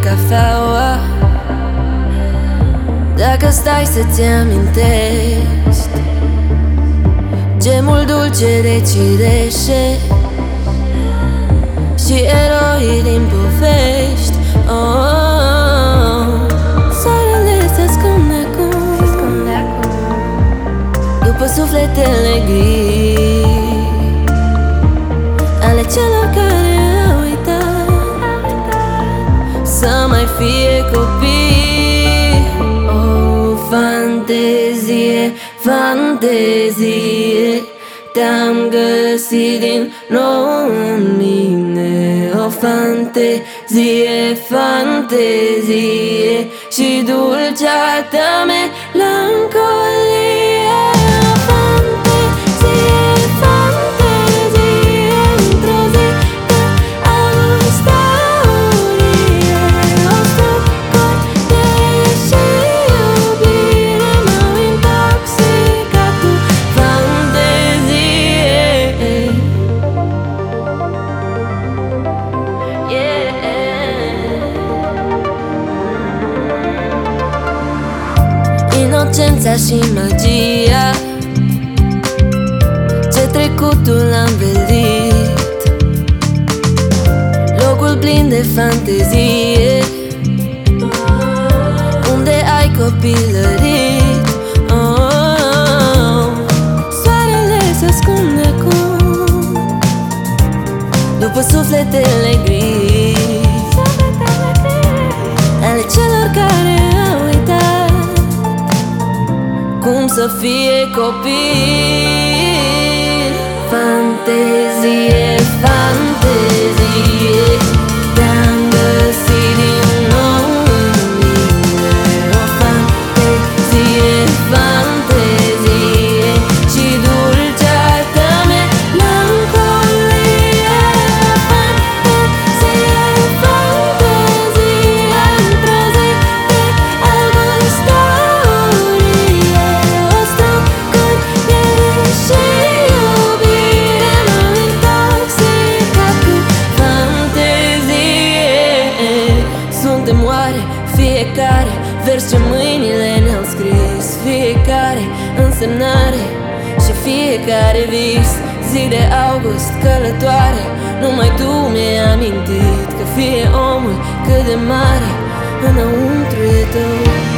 cafeaua. Dacă stai să-ți amintești gemul dulce de cireșe și eroii din povești. Soarele se ascunde acum după sufletele gri ale celor care au uitat să mai fie copii. Fantezie, fantezie, te-am găsit din nou în mine. O fantezie, fantezie și dulcea ta melancolie. Inocența și magia ce trecutul l-a învelit, locul plin de fantezie unde ai copilărit. Soarele se ascunde acum după sufletele gri ale celor care au uitat cum să fie copii. Fantezie, fantezie, te-am găsit din nou în mine. O fantezie, fantezie și dulcea ta melancolie. Fantezie, fantezie, într-o zi de altă istorie. O străcări și iubire m-au intoxicat cu fantezie. Suntem oare fiecare vers ce mâinile ne-au scris, fiecare însemnare și fiecare vis. Zi de august călătoare, numai tu mi-ai amintit că fie omul cât de mare înăuntru e tău.